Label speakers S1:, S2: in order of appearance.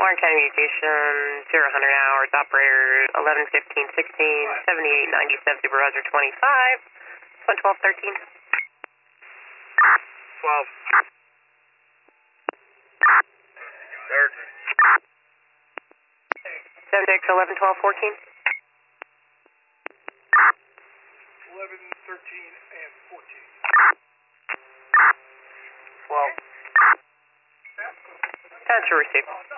S1: Warren County Communication, 0 100 hours, operator 11 15 16 78 97, supervisor 25, 112 13.
S2: 12. Third.
S1: 76 11 12 14.
S2: 11, 13, and 14.
S1: 12. That's your receipt.